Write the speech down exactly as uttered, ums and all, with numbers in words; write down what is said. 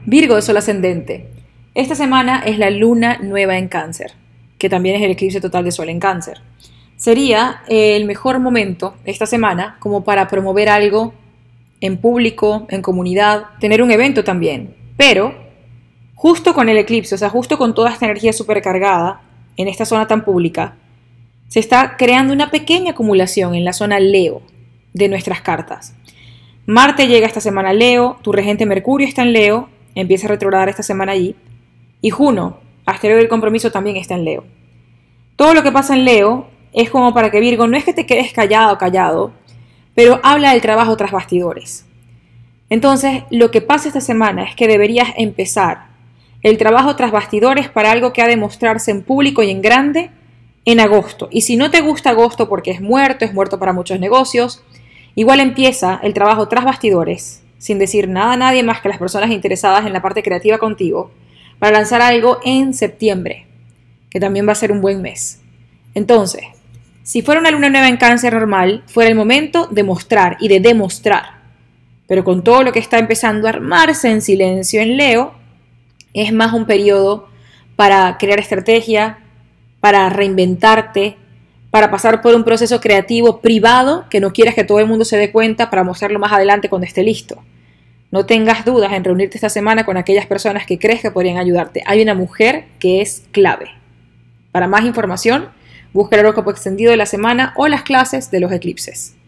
Virgo, Sol ascendente. Esta semana es la luna nueva en Cáncer, que también es el eclipse total de Sol en Cáncer. Sería el mejor momento esta semana como para promover algo en público, en comunidad, tener un evento también. Pero justo con el eclipse, o sea, justo con toda esta energía supercargada en esta zona tan pública, se está creando una pequeña acumulación en la zona Leo de nuestras cartas. Marte llega esta semana a Leo, tu regente Mercurio está en Leo, empieza a retrogradar esta semana allí, y Juno, asteroide del compromiso, también está en Leo. Todo lo que pasa en Leo es como para que Virgo no es que te quedes callado, callado, pero habla del trabajo tras bastidores. Entonces, lo que pasa esta semana es que deberías empezar el trabajo tras bastidores para algo que ha de mostrarse en público y en grande en agosto. Y si no te gusta agosto porque es muerto, es muerto para muchos negocios, igual empieza el trabajo tras bastidores, sin decir nada a nadie más que las personas interesadas en la parte creativa contigo, para lanzar algo en septiembre, que también va a ser un buen mes. Entonces, si fuera una luna nueva en Cáncer normal, fuera el momento de mostrar y de demostrar. Pero con todo lo que está empezando a armarse en silencio en Leo, es más un periodo para crear estrategia, para reinventarte, para pasar por un proceso creativo privado que no quieras que todo el mundo se dé cuenta para mostrarlo más adelante cuando esté listo. No tengas dudas en reunirte esta semana con aquellas personas que crees que podrían ayudarte. Hay una mujer que es clave. Para más información, busca el horóscopo extendido de la semana o las clases de los eclipses.